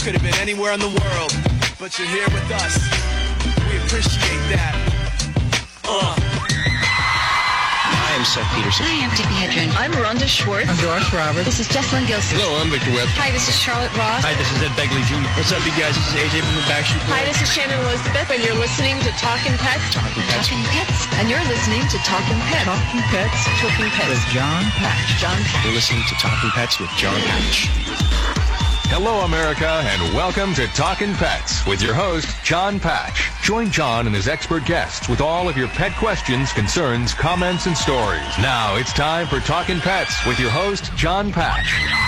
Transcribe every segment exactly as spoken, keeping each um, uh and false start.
Could have been anywhere in the world, but you're here with us. We appreciate that. Uh. Hi, I'm Seth Peterson. Hi, I'm Tippi Hedren. I'm Rhonda Schwartz. I'm Doris Roberts. This is Jessalyn Gilson. Hello, I'm Victor Webb. Hi, this is Charlotte Ross. Hi, this is Ed Begley Junior What's up, you guys? This is A J from the Backstreet Boys. Hi, this is Shannon Elizabeth, and you're listening to Talkin' Pets. Talking Pets. Talking Pets. And you're listening to Talkin' Pets. Talking Pets. Talking Pets. With John Patch. John Patch. You're listening to Talking Pets with John Patch. Hello, America, and welcome to Talkin' Pets with your host, John Patch. Join John and his expert guests with all of your pet questions, concerns, comments, and stories. Now it's time for Talkin' Pets with your host, John Patch.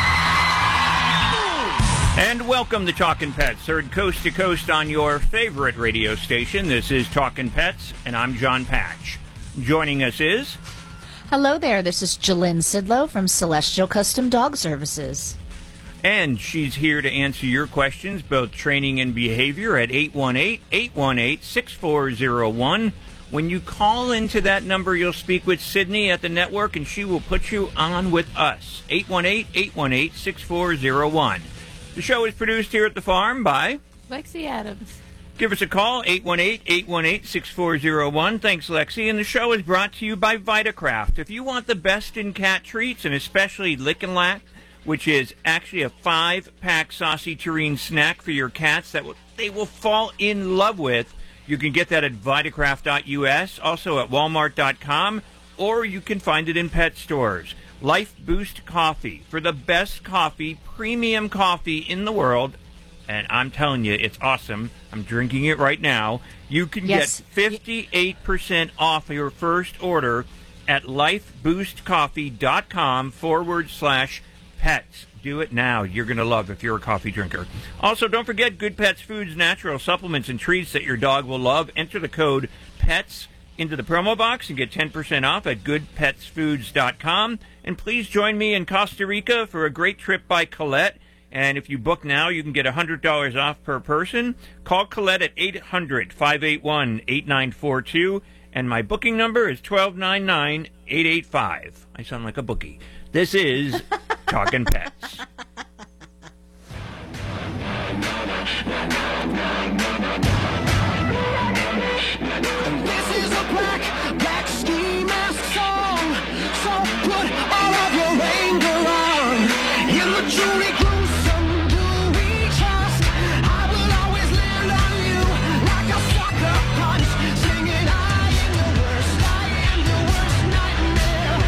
And welcome to Talkin' Pets, heard coast to coast on your favorite radio station. This is Talkin' Pets, and I'm John Patch. Joining us is... Hello there, this is Jalynn Sidlow from Celestial Custom Dog Services. And she's here to answer your questions, both training and behavior, at eight one eight, eight one eight, six four zero one. When you call into that number, you'll speak with Sydney at the network, and she will put you on with us. eight one eight, eight one eight, six four zero one. The show is produced here at the farm by Lexi Adams. Give us a call, eight one eight, eight one eight, six four zero one. Thanks, Lexi. And the show is brought to you by Vitacraft. If you want the best in cat treats, and especially Lick and Lack, which is actually a five-pack saucy tureen snack for your cats that will, they will fall in love with. You can get that at Vitacraft dot U S, also at Walmart dot com, or you can find it in pet stores. Life Boost Coffee, for the best coffee, premium coffee in the world, and I'm telling you, it's awesome. I'm drinking it right now. You can Yes. get fifty-eight percent off your first order at lifeboostcoffee.com forward slash pets. Do it now. You're going to love if you're a coffee drinker. Also, don't forget Good Pets Foods, natural supplements and treats that your dog will love. Enter the code PETS into the promo box and get ten percent off at good pets foods dot com. And please join me in Costa Rica for a great trip by Colette. And if you book now, you can get one hundred dollars off per person. Call Colette at eight hundred, five eight one, eight nine four two. And my booking number is one two nine nine, eight eight five. I sound like a bookie. This is Talkin' Pets. This is a black, black ski mask song. So put all of your anger on. In the truly gruesome, do we trust? I will always land on you like a sucker punch. Singing, I am the worst, I am the worst nightmare.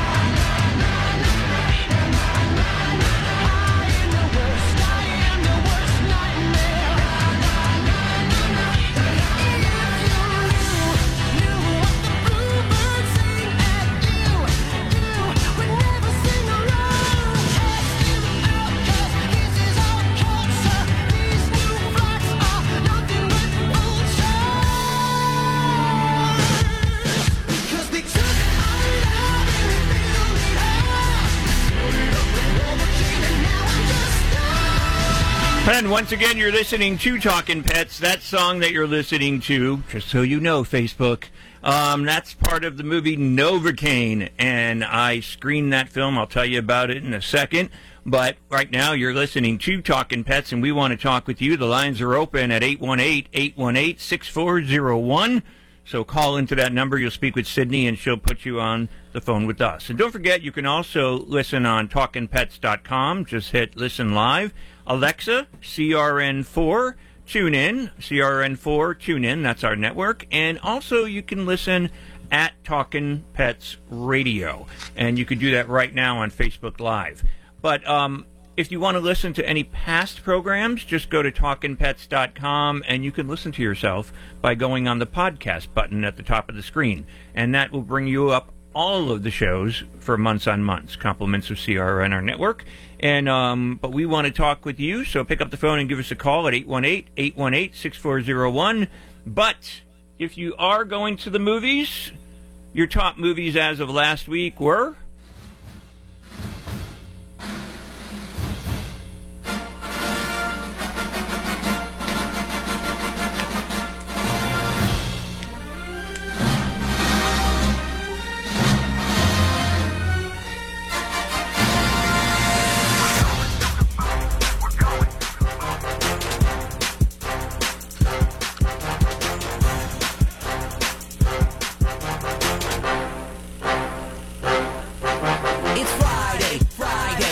And once again, you're listening to Talkin' Pets. That song that you're listening to, just so you know, Facebook, um, that's part of the movie Novocaine, and I screened that film. I'll tell you about it in a second. But right now, you're listening to Talkin' Pets, and we want to talk with you. The lines are open at eight one eight, eight one eight, six four zero one. So call into that number. You'll speak with Sydney, and she'll put you on the phone with us. And don't forget, you can also listen on talkin pets dot com. Just hit Listen Live. Alexa, C R N four, tune in. C R N four, tune in. That's our network. And also, you can listen at Talkin' Pets Radio. And you can do that right now on Facebook Live. But um, if you want to listen to any past programs, just go to talkin pets dot com, and you can listen to yourself by going on the podcast button at the top of the screen. And that will bring you up all of the shows for months on months, compliments of C R N, our network. And um, but we want to talk with you, so pick up the phone and give us a call at eight one eight, eight one eight, six four zero one. But if you are going to the movies, your top movies as of last week were...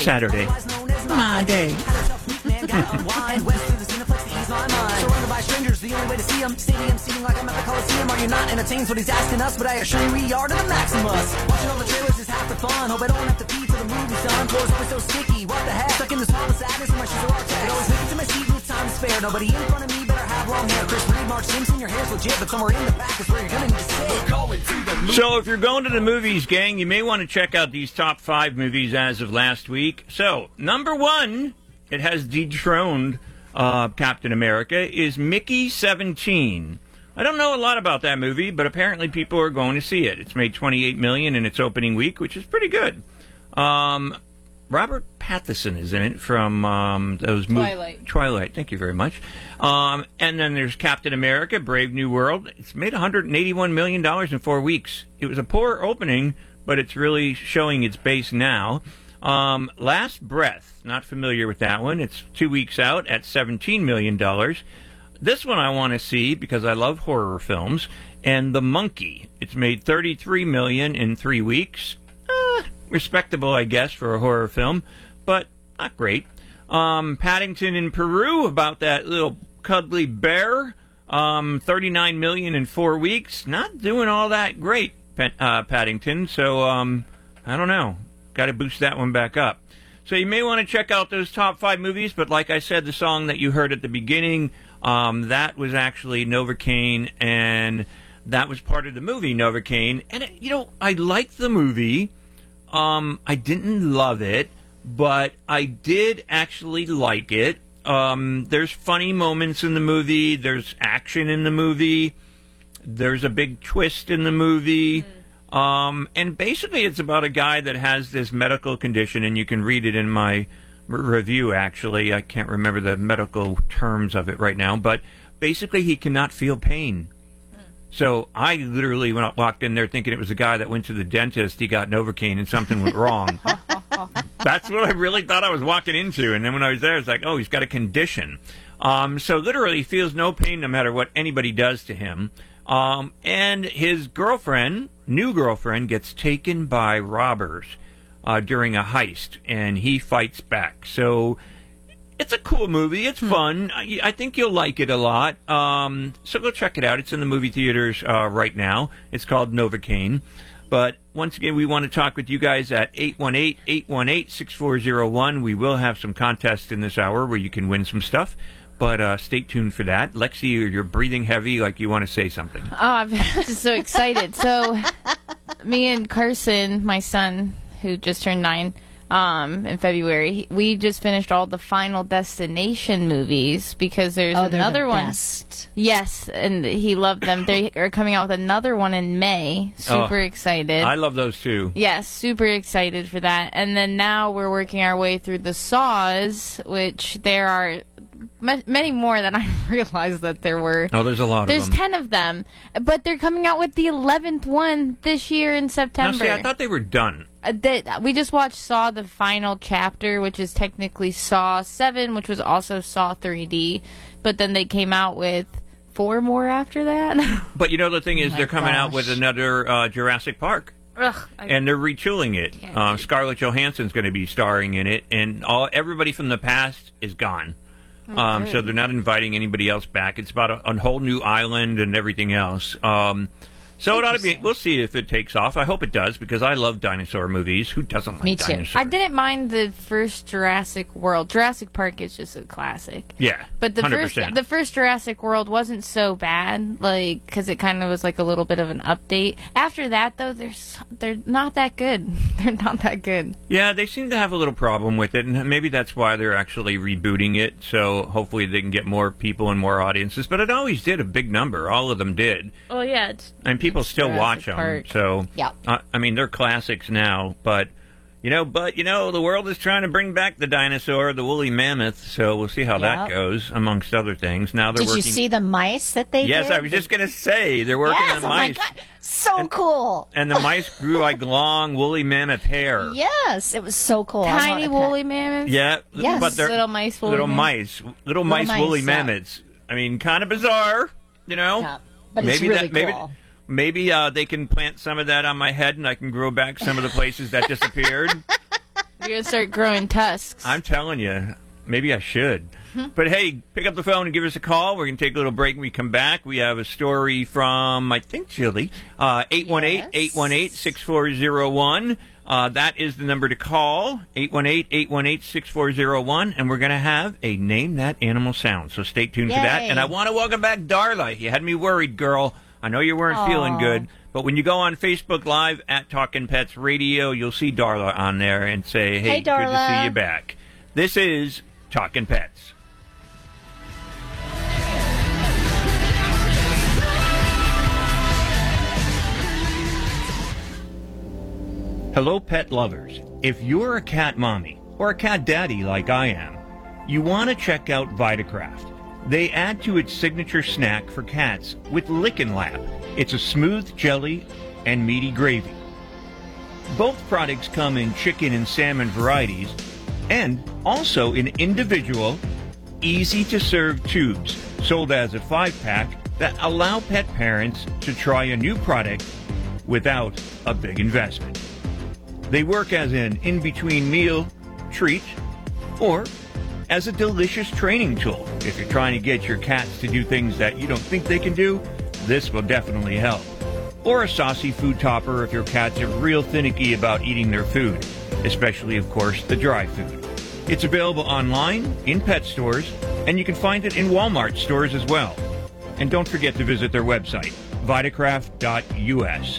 Saturday. My day. Surrounded by strangers, the only way to see them. Stadium seating like I'm at the Coliseum. Are you not entertained? What he's asking us, but I assure you we are to the Maximus. Watching all the trailers is half the fun. Hope I don't have to pee till the movie's done. Floor's always so sticky. What the heck? Stuck in this hall of sadness when my shoes are all checked. Always make it to my seat with time to spare. Nobody in front of me better have long hair. Chris Reed, Mark Simpson, your hair's legit, but somewhere in the back is where you're gonna need to sit. We're going to the movie. So if you're going to the movies, gang, you may want to check out these top five movies as of last week. So, number one, it has dethroned uh, Captain America, is Mickey seventeen. I don't know a lot about that movie, but apparently people are going to see it. It's made twenty-eight million dollars in its opening week, which is pretty good. Um, Robert Pattinson is in it from um, those movies. Twilight. Twilight, thank you very much. Um, and then there's Captain America, Brave New World. It's made one hundred eighty-one million dollars in four weeks. It was a poor opening, but it's really showing its base now. Um, Last Breath, not familiar with that one. It's two weeks out at seventeen million dollars. This one I want to see because I love horror films. And The Monkey. It's made thirty-three million dollars in three weeks. Uh, respectable, I guess, for a horror film, but not great. Um, Paddington in Peru, about that little cuddly bear. Um, thirty-nine million dollars in four weeks. Not doing all that great, uh, Paddington. So, um, I don't know. Got to boost that one back up. So you may want to check out those top five movies, but like I said, the song that you heard at the beginning, um, that was actually Novocaine, and that was part of the movie Novocaine. And, it, you know, I liked the movie. Um, I didn't love it, but I did actually like it. Um, there's funny moments in the movie. There's action in the movie. There's a big twist in the movie. Mm. Um, and basically it's about a guy that has this medical condition, and you can read it in my r- review, actually. I can't remember the medical terms of it right now, but basically he cannot feel pain. So I literally when I walked in there thinking it was a guy that went to the dentist, he got Novocaine and something went wrong. That's what I really thought I was walking into. And then when I was there, it's like, oh, he's got a condition. Um, so literally he feels no pain no matter what anybody does to him. Um, and his girlfriend, new girlfriend, gets taken by robbers uh, during a heist, and he fights back. So it's a cool movie. It's fun. I, I think you'll like it a lot. Um, so go check it out. It's in the movie theaters uh, right now. It's called Novocaine. But once again, we want to talk with you guys at eight one eight, eight one eight, six four zero one. We will have some contests in this hour where you can win some stuff. But uh, stay tuned for that. Lexi, you're breathing heavy like you want to say something. Oh, I'm just so excited. So me and Carson, my son, who just turned nine um, in February, we just finished all the Final Destination movies because there's oh, another the one. Best. Yes, and he loved them. They are coming out with another one in May. Super oh, excited. I love those too. Yes, super excited for that. And then now we're working our way through the Saws, which there are many more than I realized that there were. Oh, there's a lot there's of them. There's ten of them. But they're coming out with the eleventh one this year in September. Now, see, I thought they were done. Uh, that, we just watched Saw the final chapter, which is technically Saw seven, which was also Saw three D. But then they came out with four more after that. But you know, the thing is, oh they're coming gosh. out with another uh, Jurassic Park. Ugh, I, and they're retooling it. Uh, Scarlett Johansson's going to be starring in it, and all everybody from the past is gone. Um, so they're not inviting anybody else back. It's about a, a whole new island and everything else. Um, so it ought to be. We'll see if it takes off. I hope it does because I love dinosaur movies. Who doesn't like Me too. dinosaurs? I didn't mind the first Jurassic World. Jurassic Park is just a classic. Yeah, but the one hundred percent. first the first Jurassic World wasn't so bad, like because it kind of was like a little bit of an update. After that, though, they're so, they're not that good. They're not that good. Yeah, they seem to have a little problem with it, and maybe that's why they're actually rebooting it. So hopefully they can get more people and more audiences. But it always did a big number. All of them did. Oh yeah, it's, and people it's still Jurassic watch them. Park. So yeah, uh, I mean they're classics now, but. You know, but, you know, the world is trying to bring back the dinosaur, the woolly mammoth, so we'll see how Yep. that goes, amongst other things. Now they're Did working... you see the mice that they Yes, did? I was just going to say, they're working yes, on oh mice. my God. So and, cool. And the mice grew like long, woolly mammoth hair. Yes, it was so cool. I tiny want a woolly pet. mammoths. Yeah, Yes. but they're Little mice, woolly little mammoths. mice, little mice, mice, woolly yeah. mammoths. I mean, kind of bizarre, you know? Yeah, but maybe it's really that, maybe, cool. Maybe uh, they can plant some of that on my head and I can grow back some of the places that disappeared. You're going to start growing tusks. I'm telling you, maybe I should. But hey, pick up the phone and give us a call. We're going to take a little break when we come back. We have a story from, I think, Chile. Uh, eight one eight, eight one eight, six four zero one. Uh, that is the number to call, eight one eight, eight one eight, six four zero one. And we're going to have a Name That Animal sound. So stay tuned Yay. for that. And I want to welcome back Darla. You had me worried, girl. I know you weren't Aww. feeling good. But when you go on Facebook Live at Talkin' Pets Radio, you'll see Darla on there and say, hey, Hey, good to Darla. see you back. This is Talkin' Pets. Hello, pet lovers. If you're a cat mommy or a cat daddy like I am, you want to check out Vitacraft. They add to its signature snack for cats with Lickin' Lab. It's a smooth jelly and meaty gravy. Both products come in chicken and salmon varieties and also in individual, easy-to-serve tubes sold as a five-pack that allow pet parents to try a new product without a big investment. They work as an in-between meal treat or as a delicious training tool. If you're trying to get your cats to do things that you don't think they can do, this will definitely help. Or a saucy food topper if your cats are real finicky about eating their food, especially, of course, the dry food. It's available online, in pet stores, and you can find it in Walmart stores as well. And don't forget to visit their website, vitacraft dot U S.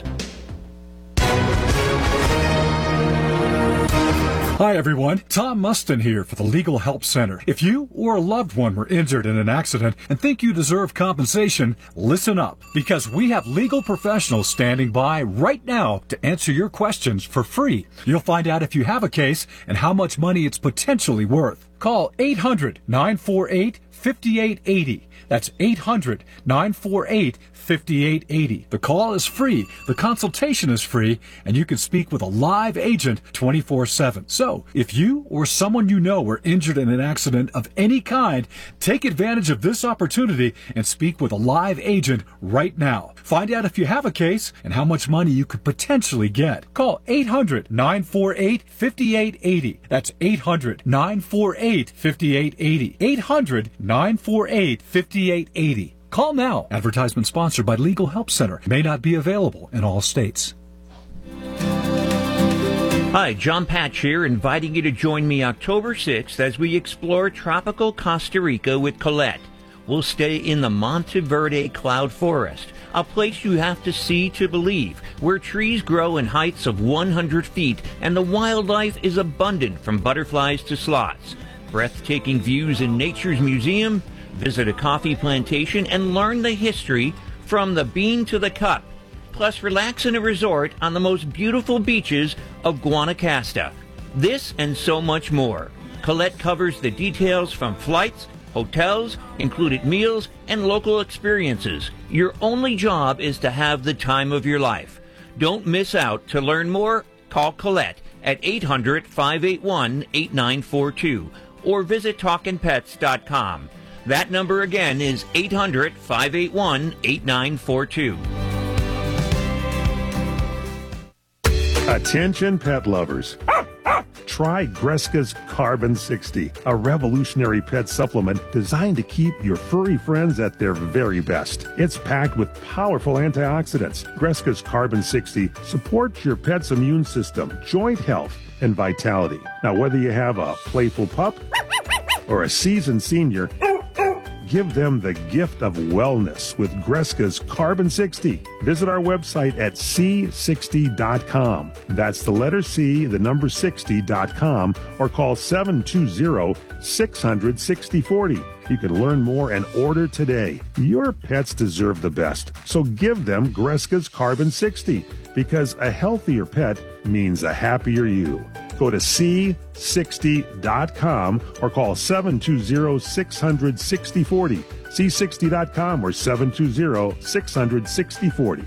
Hi, everyone. Tom Mustin here for the Legal Help Center. If you or a loved one were injured in an accident and think you deserve compensation, listen up, because we have legal professionals standing by right now to answer your questions for free. You'll find out if you have a case and how much money it's potentially worth. Call eight hundred, nine four eight, five eight eight zero. That's eight hundred, nine four eight, five eight eight zero. The call is free, the consultation is free, and you can speak with a live agent twenty-four seven. So, if you or someone you know were injured in an accident of any kind, take advantage of this opportunity and speak with a live agent right now. Find out if you have a case and how much money you could potentially get. Call eight hundred, nine four eight, five eight eight zero. That's eight hundred, nine four eight, five eight eight zero. eight hundred, nine four eight, five eight eight zero. Call now. Advertisement sponsored by Legal Help Center. May not be available in all states. Hi, John Patch here, inviting you to join me October sixth as we explore tropical Costa Rica with Colette. We'll stay in the Monteverde Cloud Forest, a place you have to see to believe, where trees grow in heights of one hundred feet and the wildlife is abundant from butterflies to sloths. Breathtaking views in Nature's Museum. Visit a coffee plantation and learn the history from the bean to the cup. Plus, relax in a resort on the most beautiful beaches of Guanacaste. This and so much more. Colette covers the details from flights, hotels, included meals, and local experiences. Your only job is to have the time of your life. Don't miss out. To learn more, call Colette at eight hundred, five eight one, eight nine four two or visit talkin pets dot com. That number again is eight hundred, five eight one, eight nine four two. Attention pet lovers. Try Greska's Carbon sixty, a revolutionary pet supplement designed to keep your furry friends at their very best. It's packed with powerful antioxidants. Greska's Carbon sixty supports your pet's immune system, joint health, and vitality. Now, whether you have a playful pup or a seasoned senior, give them the gift of wellness with Greska's Carbon sixty. Visit our website at c sixty dot com. That's the letter C, the number sixty dot com, or call seven two zero, six hundred, sixty forty. You can learn more and order today. Your pets deserve the best, so give them Greska's Carbon sixty, because a healthier pet means a happier you. Go to c sixty dot com or call seven two zero, six hundred, sixty forty. c sixty dot com or seven two zero, six hundred, sixty forty.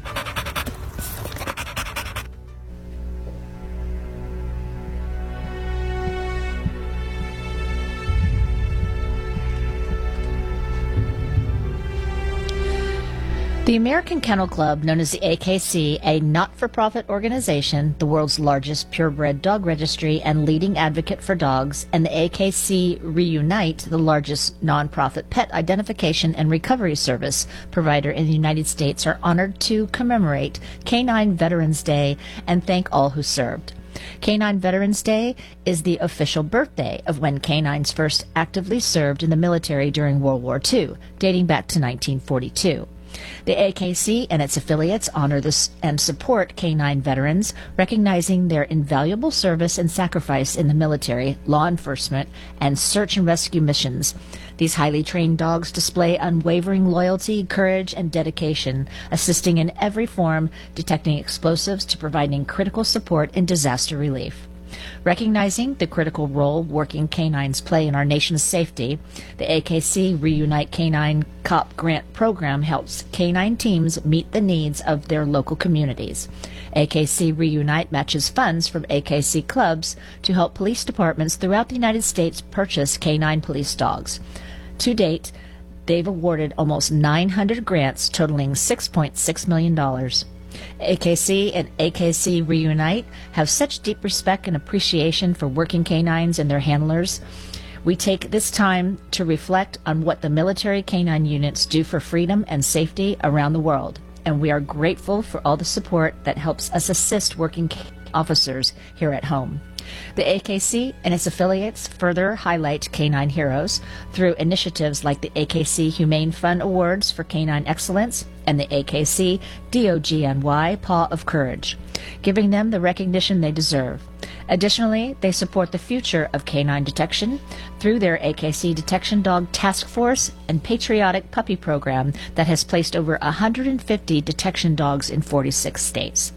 The American Kennel Club, known as the A K C, a not-for-profit organization, the world's largest purebred dog registry and leading advocate for dogs, and the A K C Reunite, the largest nonprofit pet identification and recovery service provider in the United States, are honored to commemorate Canine Veterans Day and thank all who served. Canine Veterans Day is the official birthday of when canines first actively served in the military during World War Two, dating back to nineteen forty-two. The A K C and its affiliates honor this and support canine veterans, recognizing their invaluable service and sacrifice in the military, law enforcement, and search and rescue missions. These highly trained dogs display unwavering loyalty, courage, and dedication, assisting in every form, detecting explosives to providing critical support in disaster relief. Recognizing the critical role working canines play in our nation's safety, the A K C Reunite Canine Cop Grant Program helps canine teams meet the needs of their local communities. A K C Reunite matches funds from A K C clubs to help police departments throughout the United States purchase canine police dogs. To date, they've awarded almost nine hundred grants totaling six point six million dollars. A K C and A K C Reunite have such deep respect and appreciation for working canines and their handlers. We take this time to reflect on what the military canine units do for freedom and safety around the world, and we are grateful for all the support that helps us assist working officers here at home. The A K C and its affiliates further highlight canine heroes through initiatives like the A K C Humane Fund Awards for Canine Excellence and the A K C D O G N Y Paw of Courage, giving them the recognition they deserve. Additionally, they support the future of canine detection through their A K C Detection Dog Task Force and Patriotic Puppy Program that has placed over one hundred fifty detection dogs in forty-six states.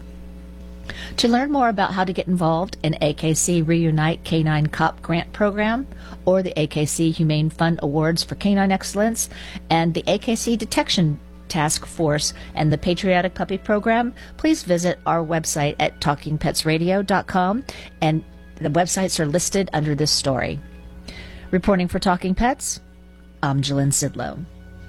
To learn more about how to get involved in A K C Reunite Canine Cop Grant Program or the A K C Humane Fund Awards for Canine Excellence and the A K C Detection Task Force and the Patriotic Puppy Program, please visit our website at talking pets radio dot com, and the websites are listed under this story. Reporting for Talking Pets, I'm Jalynn Sidlow.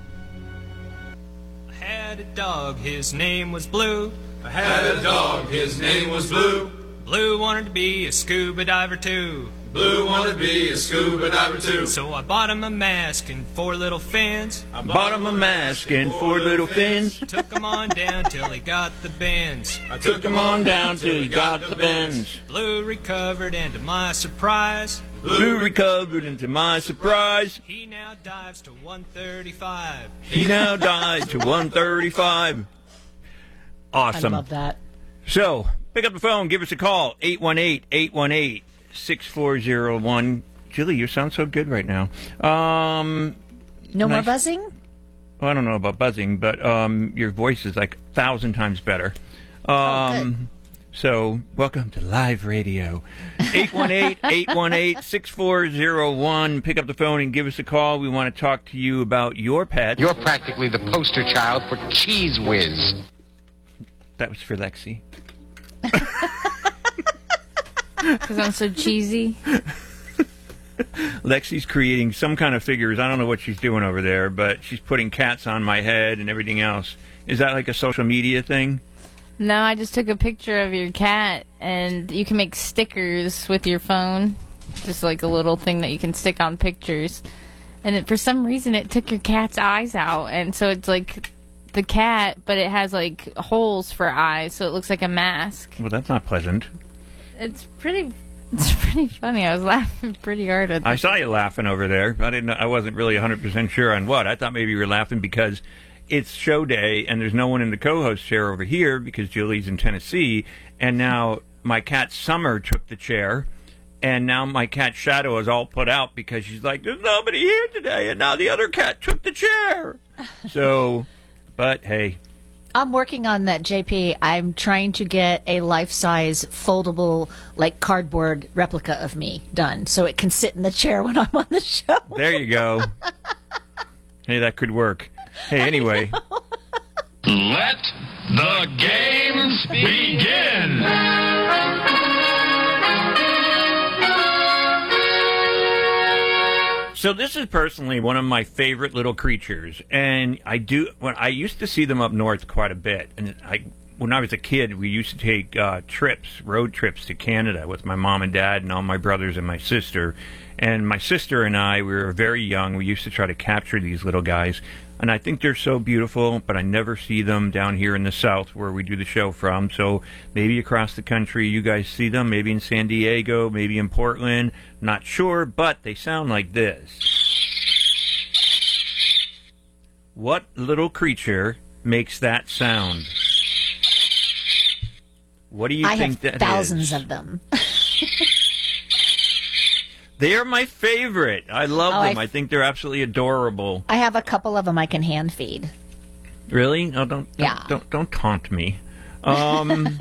I had a dog, his name was Blue. I had a dog, his name was Blue. Blue wanted to be a scuba diver too. Blue wanted to be a scuba diver too. So I bought him a mask and four little fins. I bought him a mask and four little fins. Took him on down till he got the bends. I took him on down till he got the bends. Blue recovered, and to my surprise, Blue recovered, and to my surprise, he now dives to one thirty-five. He now dives to one thirty-five. Awesome. I love that. So, pick up the phone, give us a call, eight one eight, eight one eight, six four zero one. Julie, you sound so good right now. Um, no nice. more buzzing? Well, I don't know about buzzing, but um, your voice is like a thousand times better. Um, oh, good. So, welcome to live radio. eight one eight, eight one eight, six four zero one. Pick up the phone and give us a call. We want to talk to you about your pet. You're practically the poster child for Cheese Whiz. That was for Lexi. Because I'm so cheesy. Lexi's creating some kind of figures. I don't know what she's doing over there, but she's putting cats on my head and everything else. Is that like a social media thing? No, I just took a picture of your cat, and you can make stickers with your phone. Just like a little thing that you can stick on pictures. And it, for some reason, it took your cat's eyes out, and so it's like the cat, but it has like holes for eyes, so it looks like a mask. Well, that's not pleasant. It's pretty. It's pretty funny. I was laughing pretty hard at that. I saw you laughing over there. I didn't. I wasn't really one hundred percent sure on what. I thought maybe you were laughing because it's show day and there's no one in the co-host chair over here because Julie's in Tennessee, and now my cat Summer took the chair, and now my cat Shadow is all put out because she's like, there's nobody here today, and now the other cat took the chair. So, but hey. I'm working on that, J P. I'm trying to get a life-size, foldable, like cardboard replica of me done so it can sit in the chair when I'm on the show. There you go. Hey, that could work. Hey, anyway. Let the games begin. So this is personally one of my favorite little creatures, and I do. When I used to see them up north quite a bit, and I, when I was a kid, we used to take uh, trips, road trips to Canada with my mom and dad, and all my brothers and my sister. And my sister and I, we were very young. We used to try to capture these little guys. And I think they're so beautiful, but I never see them down here in the South where we do the show from. So maybe across the country you guys see them, maybe in San Diego, maybe in Portland. Not sure, but they sound like this. What little creature makes that sound? What do you I think have that thousands is? of them. They are my favorite. I love Oh, them. I- I think they're absolutely adorable. I have a couple of them I can hand feed. Really? No, don't, don't, Yeah. don't, don't taunt me. Um,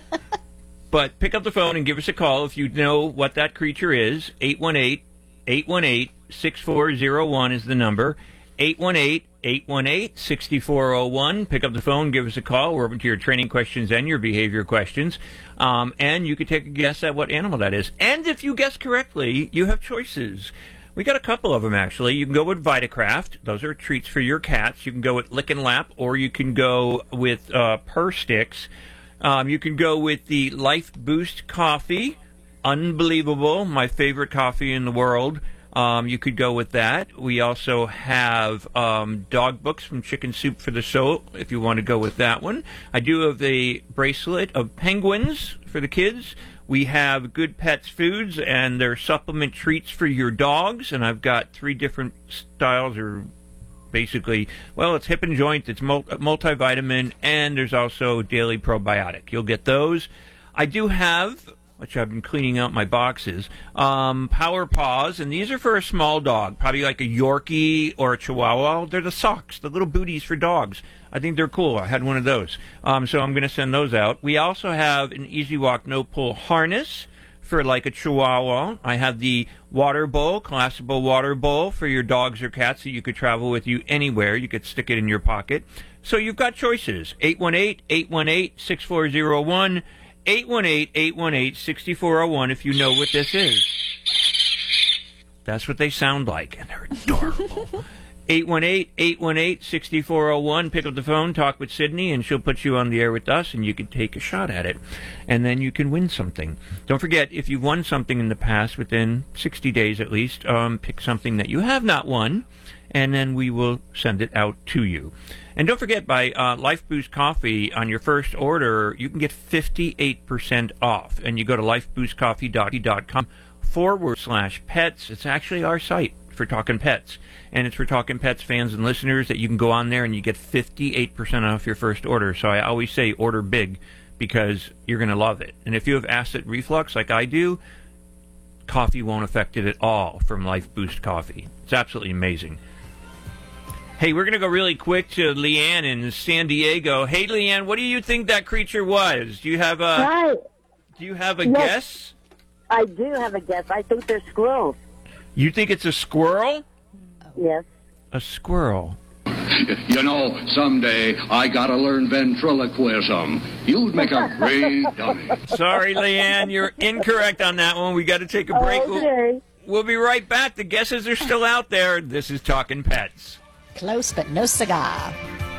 but pick up the phone and give us a call if you know what that creature is. eight one eight, eight one eight, six four zero one is the number. eight one eight, eight one eight, six four zero one. Pick up the phone, give us a call. We're open to your training questions and your behavior questions. Um, and you can take a guess at what animal that is. And if you guess correctly, you have choices. We got a couple of them, actually. You can go with Vitacraft. Those are treats for your cats. You can go with Lick and Lap, or you can go with uh, Purr Sticks. Um, you can go with the Life Boost coffee. Unbelievable. My favorite coffee in the world. Um, you could go with that. We also have um, dog books from Chicken Soup for the Soul, if you want to go with that one. I do have a bracelet of penguins for the kids. We have Good Pets Foods, and they're supplement treats for your dogs. And I've got three different styles, or basically, well, it's hip and joint, it's mul- multivitamin, and there's also daily probiotic. You'll get those. I do have, which I've been cleaning out my boxes, um, Power Paws, and these are for a small dog, probably like a Yorkie or a Chihuahua. They're the socks, the little booties for dogs. I think they're cool. I had one of those. Um, so I'm going to send those out. We also have an Easy Walk No Pull harness for like a Chihuahua. I have the water bowl, collapsible water bowl for your dogs or cats that you could travel with you anywhere. You could stick it in your pocket. So you've got choices. eight one eight, eight one eight, six four zero one. eight one eight, eight one eight, six four zero one if you know what this is. That's what they sound like, and they're adorable. eight one eight, eight one eight, six four zero one. Pick up the phone, talk with Sydney, and she'll put you on the air with us, and you can take a shot at it. And then you can win something. Don't forget, if you've won something in the past, within sixty days at least, um, pick something that you have not won, and then we will send it out to you. And don't forget, by uh, Life Boost Coffee, on your first order, you can get fifty-eight percent off. And you go to lifeboostcoffee.com forward slash pets. It's actually our site for Talking Pets. And it's for Talking Pets fans and listeners that you can go on there and you get fifty-eight percent off your first order. So I always say order big because you're going to love it. And if you have acid reflux like I do, coffee won't affect it at all from Life Boost Coffee. It's absolutely amazing. Hey, we're going to go really quick to Leanne in San Diego. Hey, Leanne, what do you think that creature was? Do you have a Hi. Do you have a Yes. guess? I do have a guess. I think they're squirrels. You think it's a squirrel? Yes. A squirrel. You know, someday I gotta learn ventriloquism. You'd make a great dummy. Sorry, Leanne, you're incorrect on that one. We got to take a break. Okay. We'll, we'll be right back. The guesses are still out there. This is Talking Pets. Close, but no cigar.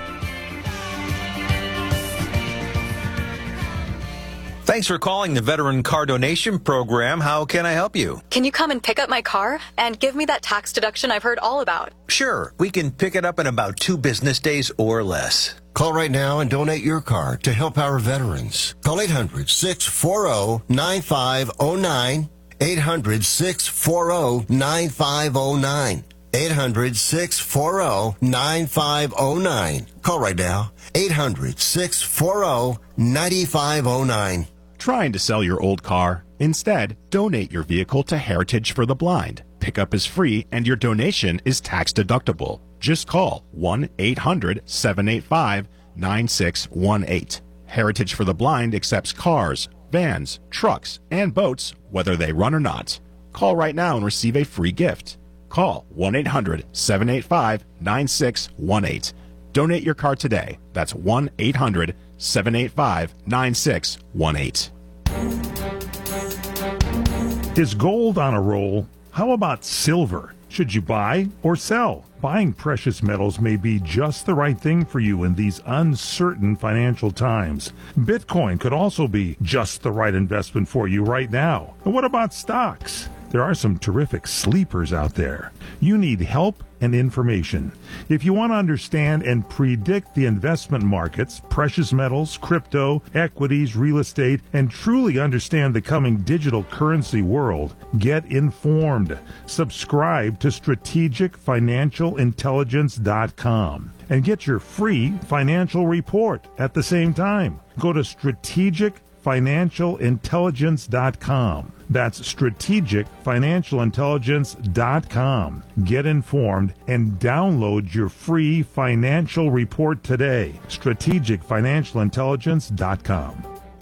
Thanks for calling the Veteran Car Donation Program. How can I help you? Can you come and pick up my car and give me that tax deduction I've heard all about? Sure, we can pick it up in about two business days or less. Call right now and donate your car to help our veterans. Call eight hundred, six four zero, nine five zero nine. eight hundred, six four zero, nine five zero nine. eight hundred, six four zero, nine five zero nine. Call right now. eight hundred, six four zero, nine five zero nine. Trying to sell your old car? Instead, donate your vehicle to Heritage for the Blind. Pickup is free and your donation is tax deductible. Just call one eight hundred, seven eight five, nine six one eight. Heritage for the Blind accepts cars, vans, trucks, and boats, whether they run or not. Call right now and receive a free gift. Call one eight hundred, seven eight five, nine six one eight. Donate your car today. That's one eight hundred, seven eight five, nine six one eight. Is gold on a roll? How about silver? Should you buy or sell? Buying precious metals may be just the right thing for you in these uncertain financial times. Bitcoin could also be just the right investment for you right now. And what about stocks? There are some terrific sleepers out there. You need help and information. If you want to understand and predict the investment markets, precious metals, crypto, equities, real estate, and truly understand the coming digital currency world, get informed. Subscribe to strategic financial intelligence dot com and get your free financial report at the same time. Go to strategic financial intelligence dot com. That's strategic financial intelligence dot com. Get informed and download your free financial report today. strategic financial intelligence dot com.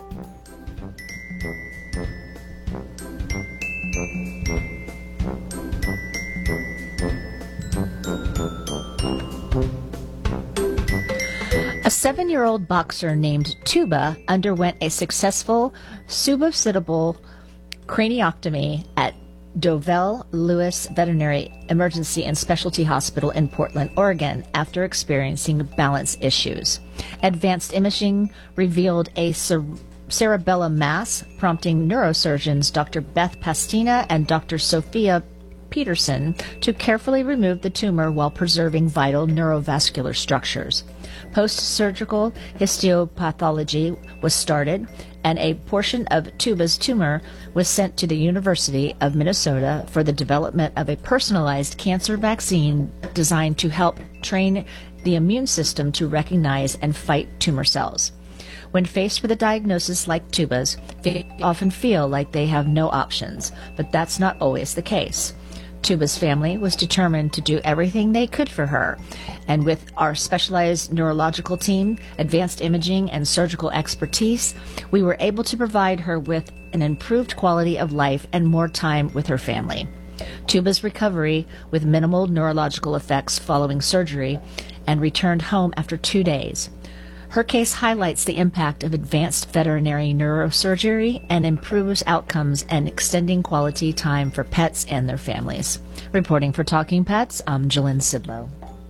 A seven-year-old boxer named Tuba underwent a successful subooccipital craniotomy at Dovell Lewis Veterinary Emergency and Specialty Hospital in Portland, Oregon, after experiencing balance issues. Advanced imaging revealed a cer- cerebellum mass, prompting neurosurgeons Doctor Beth Pastina and Doctor Sophia Peterson to carefully remove the tumor while preserving vital neurovascular structures. Post-surgical histopathology was started, and a portion of Tuba's tumor was sent to the University of Minnesota for the development of a personalized cancer vaccine designed to help train the immune system to recognize and fight tumor cells. When faced with a diagnosis like Tuba's, they often feel like they have no options, but that's not always the case. Tuba's family was determined to do everything they could for her, and with our specialized neurological team, advanced imaging, and surgical expertise, we were able to provide her with an improved quality of life and more time with her family. Tuba's recovery with minimal neurological effects following surgery and returned home after two days. Her case highlights the impact of advanced veterinary neurosurgery and improves outcomes and extending quality time for pets and their families. Reporting for Talking Pets, I'm Jalynn Sidlow.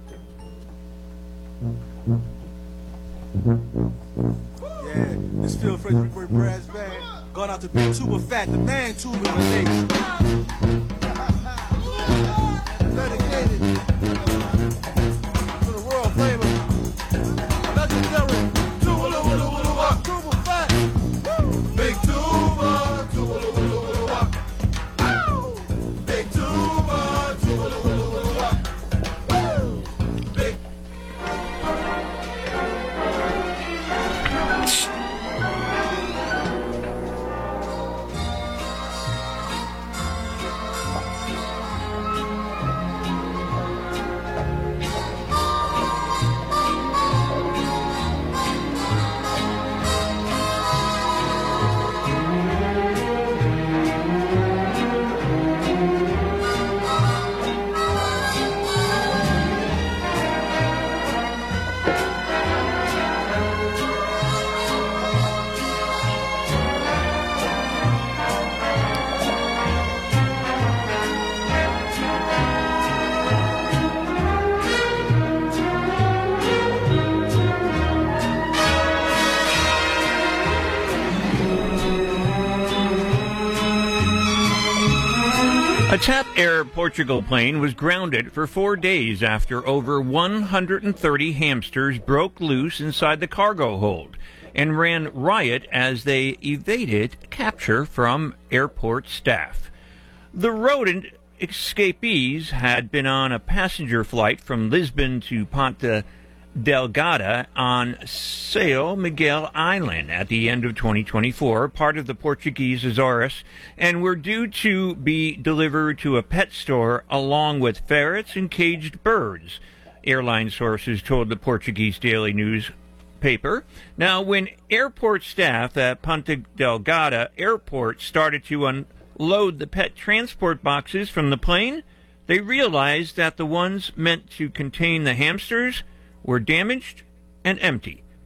Yeah, it's still Frederick Brass Band. Going out to Big Tuba Fat, the man Tuba in the nation. Dedicated to the world famous. Big Tuba, Tuba, Big Tuba, Tuba, Big. A TAP Air Portugal plane was grounded for four days after over one hundred thirty hamsters broke loose inside the cargo hold and ran riot as they evaded capture from airport staff. The rodent escapees had been on a passenger flight from Lisbon to Ponta Delgada on São Miguel Island at the end of twenty twenty-four, part of the Portuguese Azores, and were due to be delivered to a pet store along with ferrets and caged birds, airline sources told the Portuguese Daily News paper. Now, when airport staff at Ponta Delgada Airport started to unload the pet transport boxes from the plane, they realized that the ones meant to contain the hamsters were damaged and empty.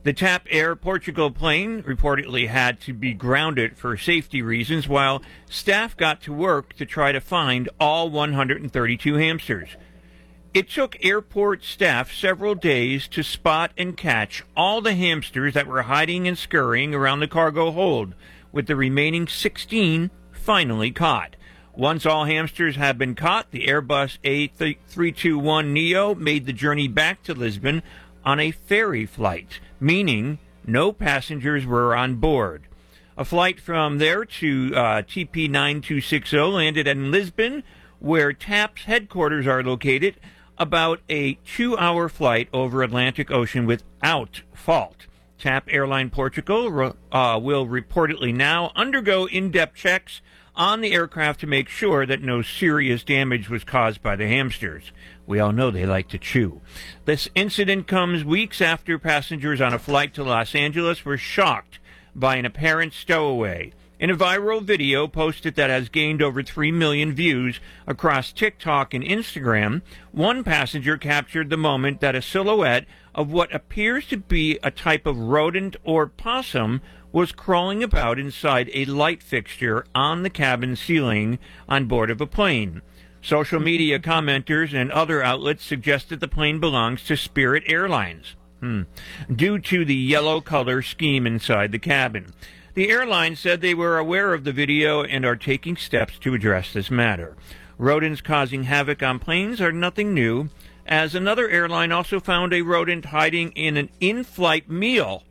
The TAP Air Portugal plane reportedly had to be grounded for safety reasons while staff got to work to try to find all one hundred thirty-two hamsters. It took airport staff several days to spot and catch all the hamsters that were hiding and scurrying around the cargo hold, with the remaining sixteen finally caught. Once all hamsters had been caught, the Airbus A three twenty-one neo made the journey back to Lisbon on a ferry flight, meaning no passengers were on board. A flight from there to uh, T P nine two six zero landed in Lisbon, where TAP's headquarters are located, about a two-hour flight over Atlantic Ocean without fault. TAP Airline Portugal uh, will reportedly now undergo in-depth checks on the aircraft to make sure that no serious damage was caused by the hamsters. We all know they like to chew. This incident comes weeks after passengers on a flight to Los Angeles were shocked by an apparent stowaway. In a viral video posted that has gained over three million views across TikTok and Instagram, one passenger captured the moment that a silhouette of what appears to be a type of rodent or possum was crawling about inside a light fixture on the cabin ceiling on board of a plane. Social media commenters and other outlets suggested the plane belongs to Spirit Airlines, hmm, due to the yellow color scheme inside the cabin. The airline said they were aware of the video and are taking steps to address this matter. Rodents causing havoc on planes are nothing new, as another airline also found a rodent hiding in an in-flight meal.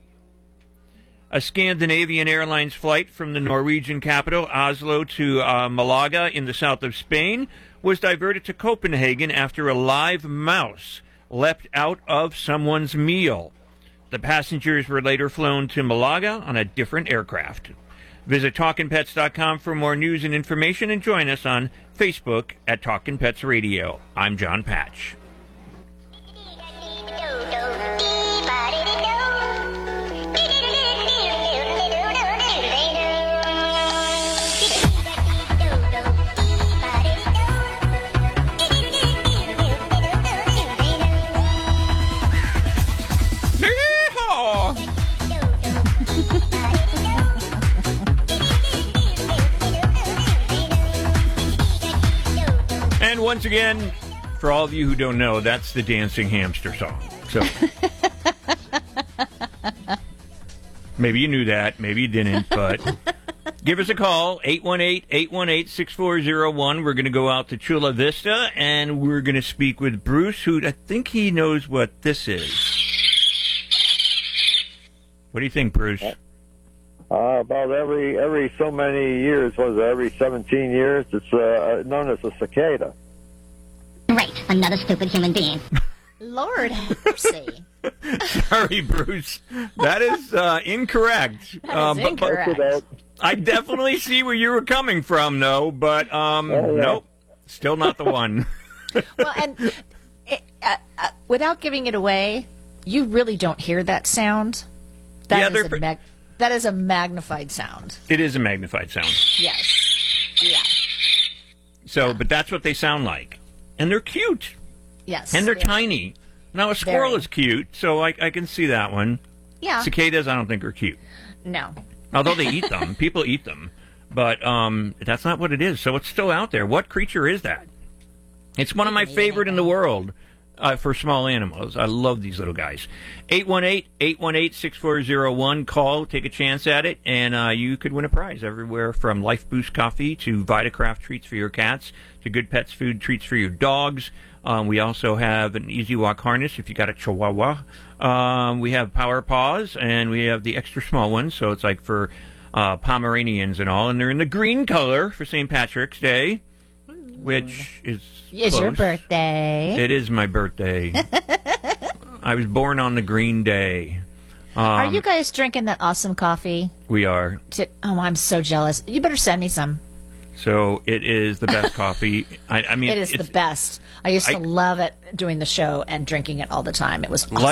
A Scandinavian Airlines flight from the Norwegian capital, Oslo, to uh, Malaga in the south of Spain was diverted to Copenhagen after a live mouse leapt out of someone's meal. The passengers were later flown to Malaga on a different aircraft. Visit talkin pets dot com for more news and information, and join us on Facebook at Talkin' Pets Radio. I'm John Patch. And once again, for all of you who don't know, that's the Dancing Hamster song. So maybe you knew that, maybe you didn't, but give us a call, eight one eight, eight one eight, six four zero one. We're going to go out to Chula Vista, and we're going to speak with Bruce, who I think he knows what this is. What do you think, Bruce? Uh, about every every so many years, was it every seventeen years? It's uh, known as a cicada. Right, another stupid human being. Lord have mercy. Sorry, Bruce. That is uh, incorrect. That um, is incorrect. But, I definitely see where you were coming from, though, but um, oh, yeah. nope, still not the one. Well, and it, uh, uh, without giving it away, you really don't hear that sound. That Yeah, is they're a pre- mag- that is a magnified sound. It is a magnified sound. Yes. Yeah. So, but that's what they sound like. And they're cute. Yes. And they're yes. tiny. Now, a squirrel Very. is cute, so I, I can see that one. Yeah. Cicadas, I don't think are cute. No. Although they eat them. People eat them. But um, that's not what it is. So it's still out there. What creature is that? It's one of my favorite in the world uh, for small animals. I love these little guys. eight one eight, eight one eight, six four zero one. Call, take a chance at it, and uh, you could win a prize everywhere from Life Boost Coffee to Vitacraft treats for your cats to Good Pets Food treats for your dogs. Um, we also have an Easy Walk harness if you got a Chihuahua. Um, we have Power Paws, and we have the extra small ones, so it's like for uh, Pomeranians and all, and they're in the green color for Saint Patrick's Day, which is It's your close. birthday. It is my birthday. I was born on the green day. Um, Are you guys drinking that awesome coffee? We are. To- oh, I'm so jealous. You better send me some. So it is the best coffee. I, I mean, It is it's, the best. I used to I- love it doing the show and drinking it all the time. It was awesome. Life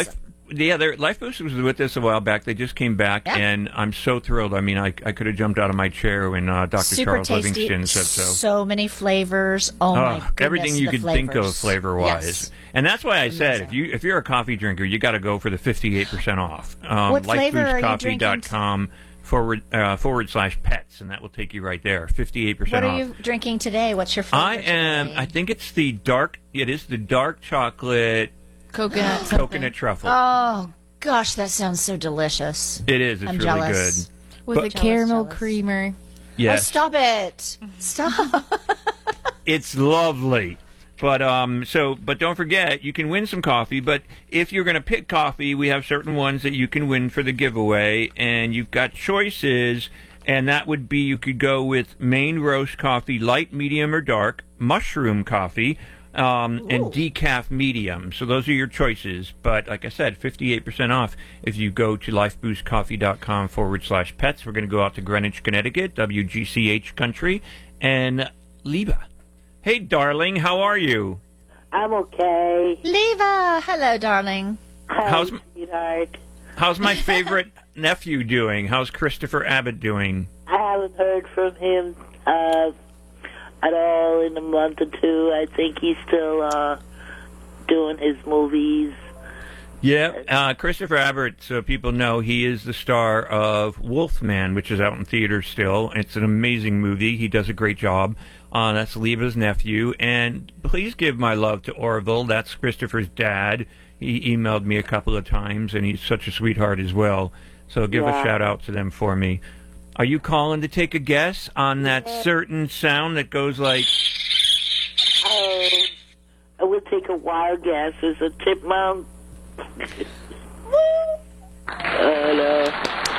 yeah, their Lifeboost was with us a while back. They just came back, Yeah. and I'm so thrilled. I mean, I, I could have jumped out of my chair when uh, Doctor Super Charles tasty. Livingston said so. So many flavors. Oh, my goodness, everything you the could think of flavors. flavor-wise. Yes. And that's why I said, if, you, if you're a coffee drinker, you got to go for the fifty-eight percent off. Um, What flavor are you lifeboostcoffee dot com forward, uh, forward slash pets, and that will take you right there. fifty-eight percent What off. are you drinking today? What's your favorite? I am, I think it's the dark, it is the dark chocolate Coconut something. coconut truffle. Oh, gosh, that sounds so delicious. It is, it's I'm really jealous. good. With But- a Jealous, caramel jealous. creamer. Yes. Oh, stop it. Stop. It's lovely. But um, so, but don't forget, you can win some coffee. But if you're going to pick coffee, we have certain ones that you can win for the giveaway, and you've got choices. And that would be, you could go with Maine roast coffee, light, medium, or dark, mushroom coffee, um, and decaf medium. So those are your choices. But like I said, fifty-eight percent off if you go to lifeboostcoffee.com forward slash pets. We're going to go out to Greenwich, Connecticut, W G C H country, and Liba. Hey, darling, how are you? I'm okay. Leva. Hello, darling. Hi, How's- sweetheart. How's my favorite nephew doing? How's Christopher Abbott doing? I haven't heard from him uh, at all in a month or two. I think he's still uh, doing his movies. Yeah, uh, Christopher Abbott, so people know, he is the star of Wolfman, which is out in theaters still. It's an amazing movie. He does a great job. Uh, that's Leva's nephew. And please give my love to Orville. That's Christopher's dad. He emailed me a couple of times, and he's such a sweetheart as well. So give Yeah. a shout-out to them for me. Are you calling to take a guess on that certain sound that goes like... Oh, I would take a wild guess. Is a chipmunk? Hello.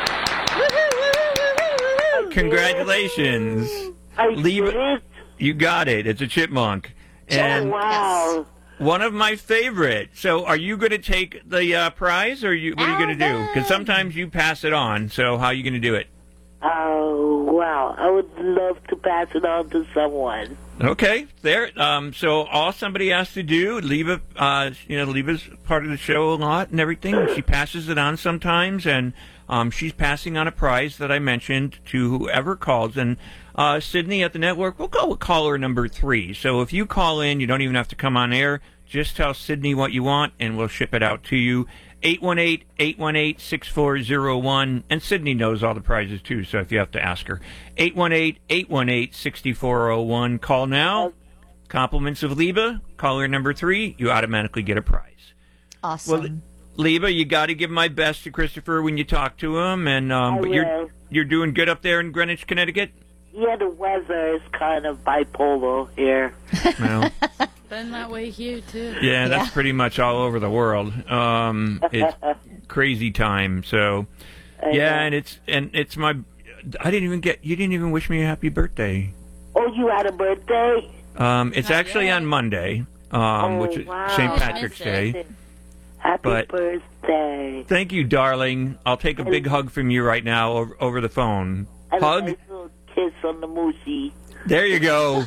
Congratulations. I Leave did it? You got it. It's a chipmunk. Oh, And wow. one of my favorite. So are you going to take the uh, prize, or you, what are you going to do? Because sometimes you pass it on. So how are you going to do it? Oh, wow. I would love to pass it on to someone. Okay, there. Um, so all somebody has to do, leave it, uh, you know, leave us part of the show a lot and everything. She passes it on sometimes, and um, she's passing on a prize that I mentioned to whoever calls. And uh, Sydney at the network, we'll go with caller number three. So if you call in, you don't even have to come on air. Just tell Sydney what you want, and we'll ship it out to you. eight one eight, eight one eight, six four zero one. And Sydney knows all the prizes, too, so if you have to ask her. eight one eight, eight one eight, six four zero one. Call now. Compliments of Liba. Caller number three, you automatically get a prize. Awesome. Well, Liba, you got to give my best to Christopher when you talk to him. And um, I but you're will. you're doing good up there in Greenwich, Connecticut? Yeah, the weather is kind of bipolar here. Well, Been that way here, too. yeah, that's pretty much all over the world. Um, it's crazy time. So, yeah, and it's and it's my. I didn't even get. You didn't even wish me a happy birthday. Oh, you had a birthday? Um, it's actually on Monday, um, Oh, which is wow. Saint Patrick's Day. Happy But- birthday. Thank you, darling. I'll take a big hug from you right now over, over the phone. And Hug. a nice little kiss on the moosey. There you go.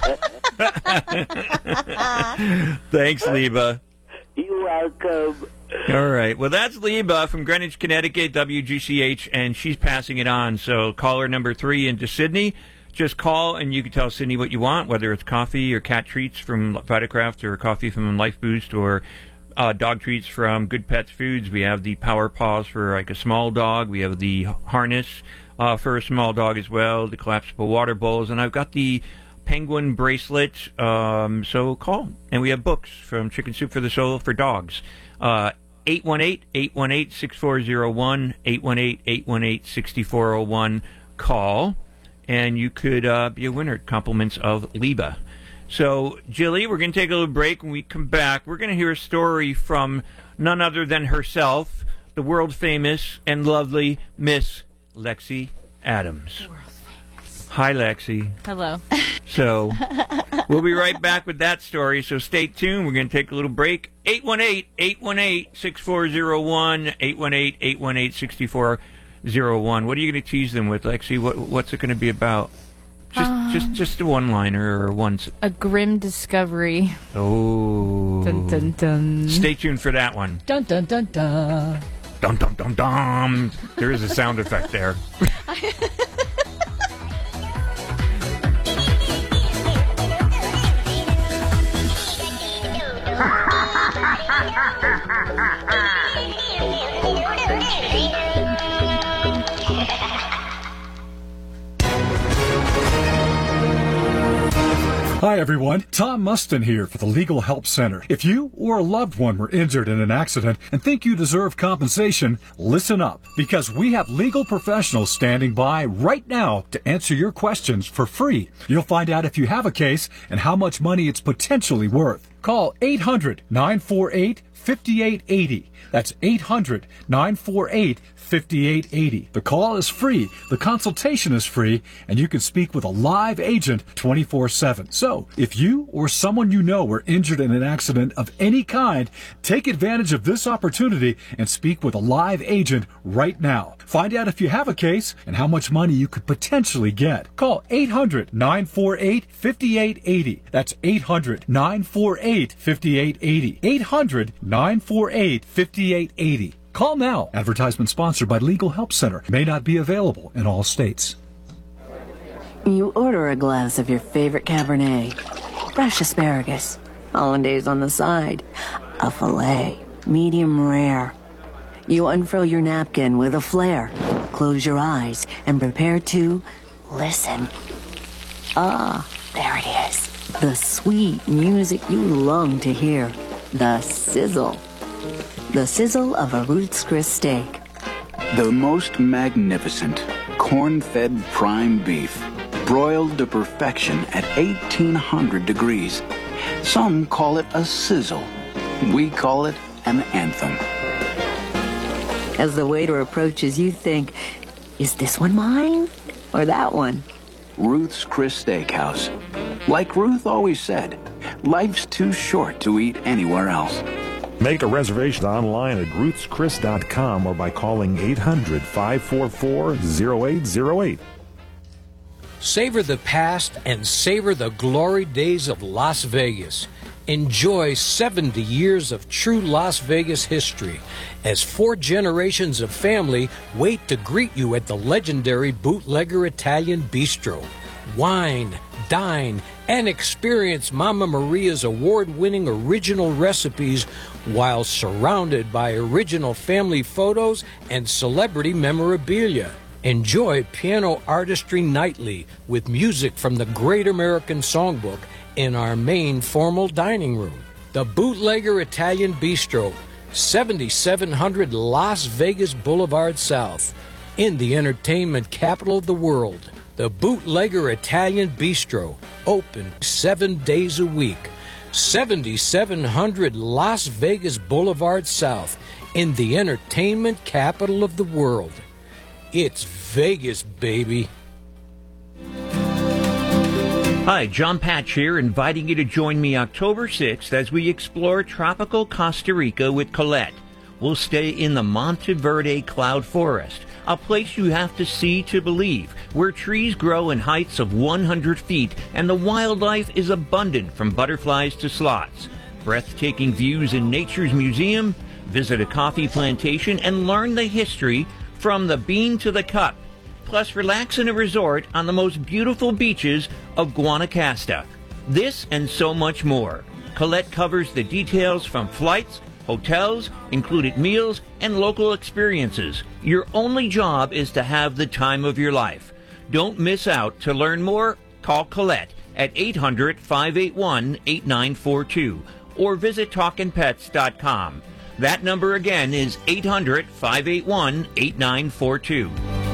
Thanks, Liba. You're welcome. All right. Well, that's Liba from Greenwich, Connecticut, W G C H, and she's passing it on. So caller number three into Sydney. Just call, and you can tell Sydney what you want, whether it's coffee or cat treats from Vitacraft or coffee from Life Boost or uh, dog treats from Good Pets Foods. We have the Power Paws for like a small dog. We have the harness uh, for a small dog as well, the collapsible water bowls, and I've got the penguin bracelet. Um, so call. And we have books from Chicken Soup for the Soul for dogs. Uh, eight one eight, eight one eight, six four zero one, eight one eight, eight one eight, six four zero one. Call, and you could uh, be a winner. Compliments of Liba. So, Jilly, we're going to take a little break. When we come back, we're going to hear a story from none other than herself, the world-famous and lovely Miss Lexi Adams. Hi, Lexi. Hello. So, we'll be right back with that story, so stay tuned. We're going to take a little break. eight one eight, eight one eight, six four zero one, eight one eight, eight one eight, six four zero one. What are you going to tease them with, Lexi? What, what's it going to be about? Just, Just just a one-liner or one... A grim discovery. Oh. Dun, dun, dun. Stay tuned for that one. Dun, dun, dun, dun. Dum, dum, dum, dum. There is a sound effect there. Hi, everyone. Tom Mustin here for the Legal Help Center. If you or a loved one were injured in an accident and think you deserve compensation, listen up, because we have legal professionals standing by right now to answer your questions for free. You'll find out if you have a case and how much money it's potentially worth. Call eight hundred, nine four eight, five eight eight zero. That's eight hundred, nine four eight, five eight eight zero. The call is free, the consultation is free, and you can speak with a live agent twenty-four seven. So, if you or someone you know were injured in an accident of any kind, take advantage of this opportunity and speak with a live agent right now. Find out if you have a case and how much money you could potentially get. Call eight hundred, nine four eight, five eight eight zero. That's eight hundred, nine four eight, five eight eight zero. eight hundred, nine four eight, five eight eight zero. Call now. Advertisement sponsored by Legal Help Center. May not be available in all states. You order a glass of your favorite Cabernet, fresh asparagus, hollandaise on the side, a filet, medium rare. You unfurl your napkin with a flair, close your eyes, and prepare to listen. Ah, there it is. The sweet music you long to hear. The sizzle. The sizzle of a Ruth's Chris steak. The most magnificent corn-fed prime beef, broiled to perfection at eighteen hundred degrees. Some call it a sizzle. We call it an anthem. As the waiter approaches, you think, is this one mine or that one? Ruth's Chris Steakhouse. Like Ruth always said, life's too short to eat anywhere else. Make a reservation online at ruths chris dot com or by calling eight hundred, five four four, zero eight zero eight. Savor the past and savor the glory days of Las Vegas. Enjoy seventy years of true Las Vegas history as four generations of family wait to greet you at the legendary Bootlegger Italian Bistro. Wine, dine, and experience Mama Maria's award-winning original recipes while surrounded by original family photos and celebrity memorabilia. Enjoy piano artistry nightly with music from the Great American Songbook in our main formal dining room. The Bootlegger Italian Bistro, seventy-seven hundred Las Vegas Boulevard South, in the entertainment capital of the world. The Bootlegger Italian Bistro, open seven days a week. seventy-seven hundred Las Vegas Boulevard South, in the entertainment capital of the world. It's Vegas, baby. Hi, John Patch here, inviting you to join me October sixth as we explore tropical Costa Rica with Colette. We'll stay in the Monteverde Cloud Forest, a place you have to see to believe, where trees grow in heights of one hundred feet and the wildlife is abundant from butterflies to sloths. Breathtaking views in Nature's Museum, visit a coffee plantation and learn the history from the bean to the cup. Plus, relax in a resort on the most beautiful beaches of Guanacaste. This and so much more. Colette covers the details from flights, hotels, included meals, and local experiences. Your only job is to have the time of your life. Don't miss out. To learn more, call Colette at eight hundred, five eight one, eight nine four two or visit talkin pets dot com. That number again is eight hundred, five eight one, eight nine four two.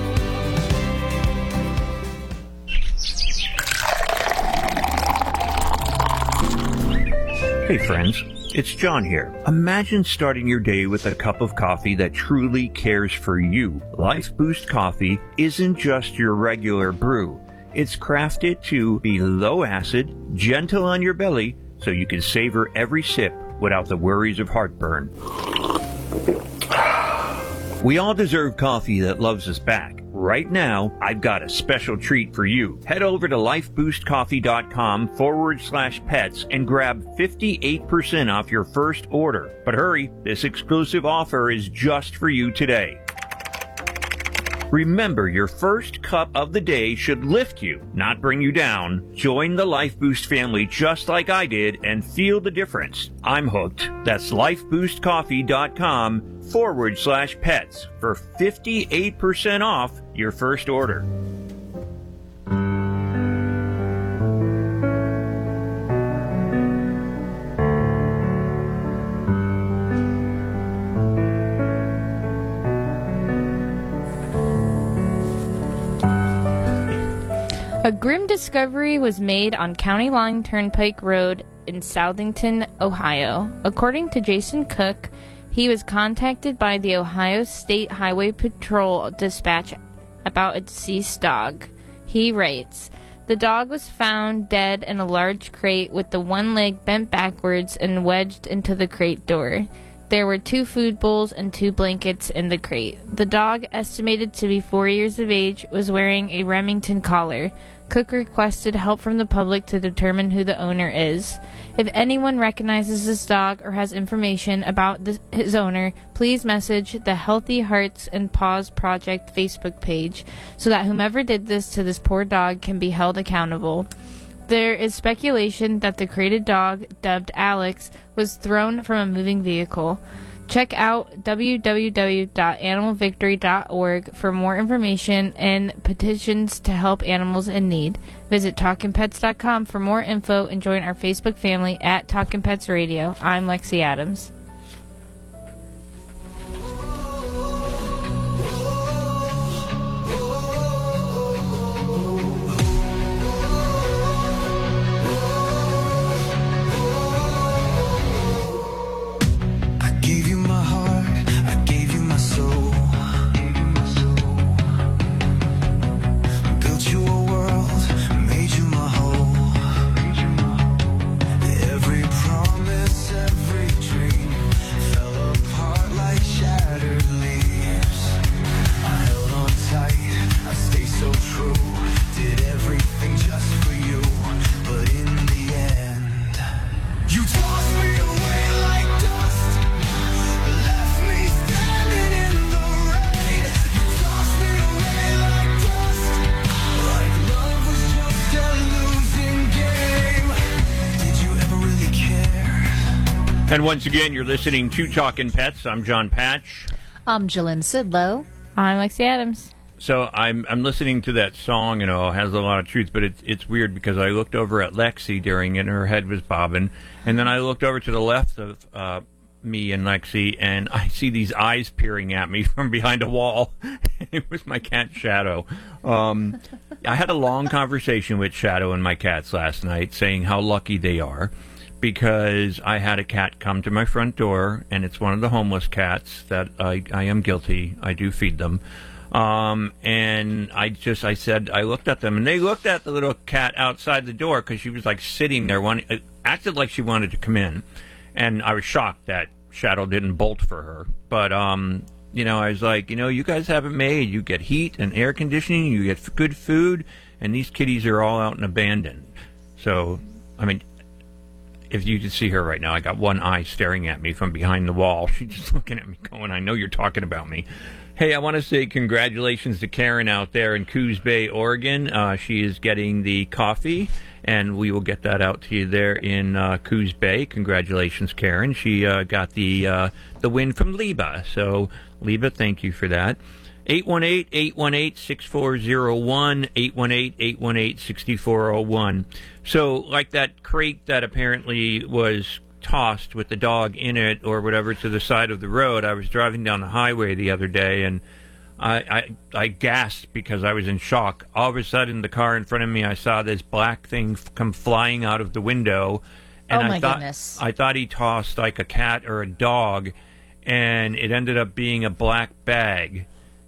Hey friends, it's John here. Imagine starting your day with a cup of coffee that truly cares for you. Life Boost Coffee isn't just your regular brew. It's crafted to be low acid, gentle on your belly, so you can savor every sip without the worries of heartburn. We all deserve coffee that loves us back. right now, I've got a special treat for you. Head over to lifeboostcoffee.com forward slash pets and grab fifty-eight percent off your first order. But hurry, this exclusive offer is just for you today. Remember, your first cup of the day should lift you, not bring you down. Join the Life Boost family just like I did and feel the difference. I'm hooked. That's lifeboostcoffee.com forward slash pets for fifty-eight percent off your first order. A grim discovery was made on County Line Turnpike Road in Southington, Ohio. According to Jason Cook, he was contacted by the Ohio State Highway Patrol dispatch about a deceased dog. He writes, "The dog was found dead in a large crate with the one leg bent backwards and wedged into the crate door. There were two food bowls and two blankets in the crate. The dog, estimated to be four years of age, was wearing a Remington collar. Cook requested help from the public to determine who the owner is. If anyone recognizes this dog or has information about this, his owner, please message the Healthy Hearts and Paws Project Facebook page so that whomever did this to this poor dog can be held accountable." There is speculation that the crated dog, dubbed Alex, was thrown from a moving vehicle. Check out w w w dot animal victory dot org for more information and petitions to help animals in need. Visit talkin pets dot com for more info and join our Facebook family at Talkin' Pets Radio. I'm Lexi Adams. And once again, you're listening to Talkin' Pets. I'm John Patch. I'm Jillian Sidlow. I'm Lexi Adams. So I'm I'm listening to that song, you know, it has a lot of truth, but it's it's weird because I looked over at Lexi during it, and her head was bobbing, and then I looked over to the left of uh, me and Lexi, and I see these eyes peering at me from behind a wall. It was my cat Shadow. Um, I had a long conversation with Shadow and my cats last night, saying how lucky they are, because I had a cat come to my front door, and it's one of the homeless cats that I, I am guilty. I do feed them. Um, and I just, I said, I looked at them, and they looked at the little cat outside the door because she was like sitting there, one, acted like she wanted to come in. And I was shocked that Shadow didn't bolt for her. But, um, you know, I was like, you know, you guys have it made. You get heat and air conditioning, you get f- good food, and these kitties are all out and abandoned. So, I mean, if you could see her right now, I got one eye staring at me from behind the wall. She's just looking at me going, I know you're talking about me. Hey, I want to say congratulations to Karen out there in Coos Bay, Oregon. Uh, she is getting the coffee, and we will get that out to you there in uh, Coos Bay. Congratulations, Karen. She uh, got the uh, the win from Liba. So, Liba, thank you for that. eight one eight, eight one eight, six four zero one, eight one eight, eight one eight, six four zero one. So, like that crate that apparently was tossed with the dog in it or whatever to the side of the road, I was driving down the highway the other day, and I, I, I gasped because I was in shock. All of a sudden, the car in front of me, I saw this black thing f- come flying out of the window, and oh my I thought goodness. I thought he tossed like a cat or a dog, and it ended up being a black bag.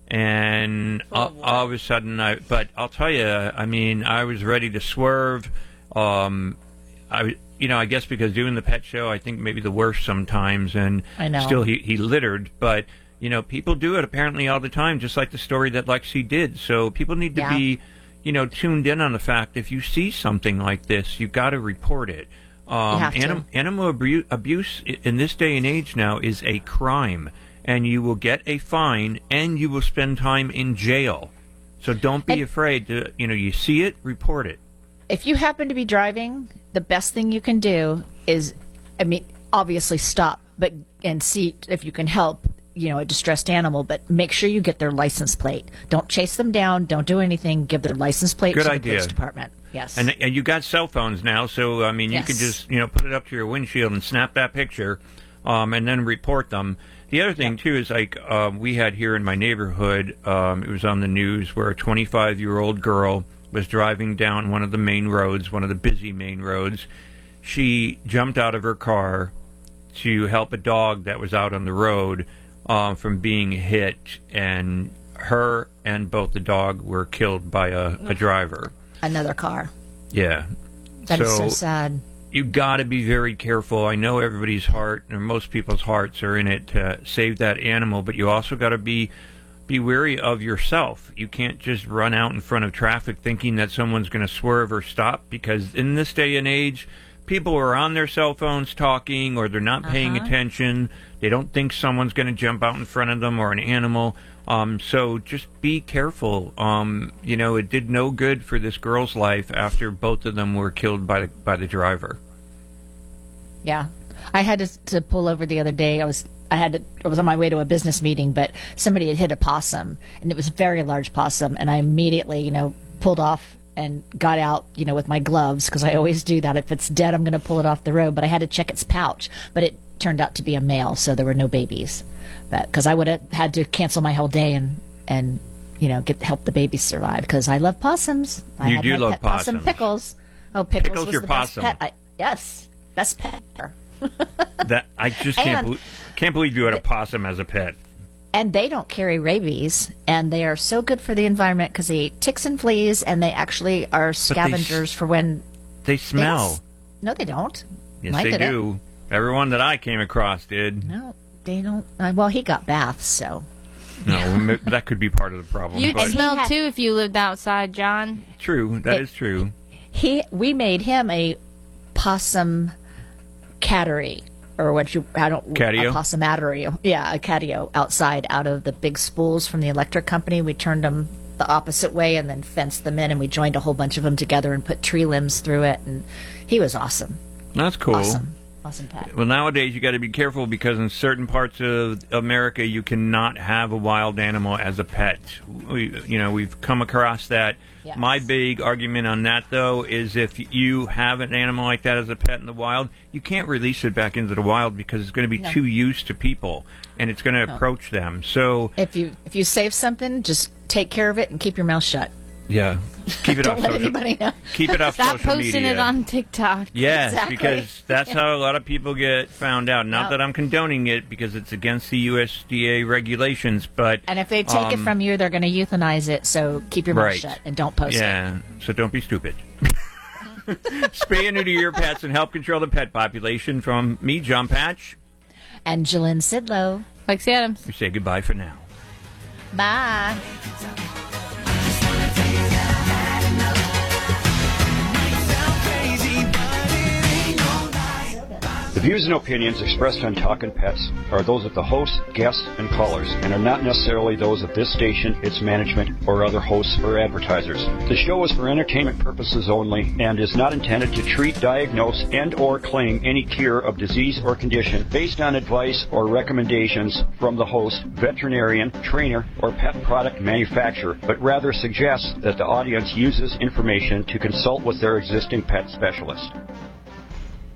And all, all of a sudden, I. But I'll tell you, I mean, I was ready to swerve. Um, I, you know, I guess because doing the pet show, I think maybe the worst sometimes, and I know. still he he littered. But You know, people do it apparently all the time, just like the story that Lexi did. So people need to Yeah. be, you know, tuned in on the fact if you see something like this, you've got to report it. Um, You have to. anim- animal abu- abuse i- in this day and age now is a crime, and you will get a fine, and you will spend time in jail. So don't be And- afraid to, you know, you see it, report it. If you happen to be driving, the best thing you can do is, I mean, obviously stop, but and see if you can help, you know, a distressed animal, but make sure you get their license plate. Don't chase them down. Don't do anything. Give their license plate Good to the idea. police department. Yes. And, and you got cell phones now, so I mean, you Yes. can just you know put it up to your windshield and snap that picture, um, and then report them. The other thing too is like um, we had here in my neighborhood. Um, it was on the news where a twenty-five-year-old girl was driving down one of the main roads, one of the busy main roads. She jumped out of her car to help a dog that was out on the road um, from being hit, and her and both the dog were killed by a, a driver. Another car. Yeah. That is so sad. You got to be very careful. I know everybody's heart, or most people's hearts, are in it to save that animal, but you also got to be be wary of yourself. You can't just run out in front of traffic thinking that someone's going to swerve or stop, because in this day and age, people are on their cell phones talking, or they're not paying Uh-huh. attention. They don't think someone's going to jump out in front of them or an animal. Um, so just be careful. Um, you know, it did no good for this girl's life after both of them were killed by the, by the driver. Yeah. I had to, to pull over the other day. I was I had to, I was on my way to a business meeting, but somebody had hit a possum, and it was a very large possum, and I immediately, you know, pulled off and got out, you know, with my gloves, because I always do that. If it's dead, I'm going to pull it off the road, but I had to check its pouch, but it turned out to be a male, so there were no babies. But because I would have had to cancel my whole day and and you know get help the babies survive, because I love possums. I You had do my love pet possum possums. Pickles. Oh, Pickles, Pickles was your the best possum. pet. I, yes, best pet. That I just can't And- believe, can't believe you had a possum as a pet. And they don't carry rabies, and they are so good for the environment because they eat ticks and fleas, and they actually are they s- scavengers for when They smell. They s- no, they don't. Yes, Mine they didn't. do. Everyone that I came across did. No, they don't. Uh, well, he got baths, so No, m- that could be part of the problem. You'd but smell too if you lived outside, John. true, that It- is true. he we made him a possum cattery, or what you I don't Catio? a possumattery. Yeah, a catio outside out of the big spools from the electric company. We turned them the opposite way and then fenced them in, and we joined a whole bunch of them together and put tree limbs through it, and he was awesome. That's cool. Awesome. Awesome pet. Well, nowadays you got to be careful because in certain parts of America you cannot have a wild animal as a pet. We, you know, we've come across that. Yes. My big argument on that, though, is if you have an animal like that as a pet in the wild, you can't release it back into the wild because it's going to be No. too used to people and it's going to No. approach them. So, If you if you save something, just take care of it and keep your mouth shut. yeah, keep it Don't off let social. anybody know. Keep it off Stop social posting media. it on TikTok. Yes, Exactly. because that's how a lot of people get found out. Not Yep. that I'm condoning it because it's against the U S D A regulations, but And if they take it um, from you, they're going to euthanize it. So keep your mouth right. shut and don't post it. yeah, so don't be stupid. Spay and neuter your pets and help control the pet population. From me, John Patch. And Jillian Sidlow. Lexi Adams. We say goodbye for now. Bye. The views and opinions expressed on Talkin' Pets are those of the host, guests, and callers, and are not necessarily those of this station, its management, or other hosts or advertisers. The show is for entertainment purposes only and is not intended to treat, diagnose, and or claim any cure of disease or condition based on advice or recommendations from the host, veterinarian, trainer, or pet product manufacturer, but rather suggests that the audience uses information to consult with their existing pet specialist.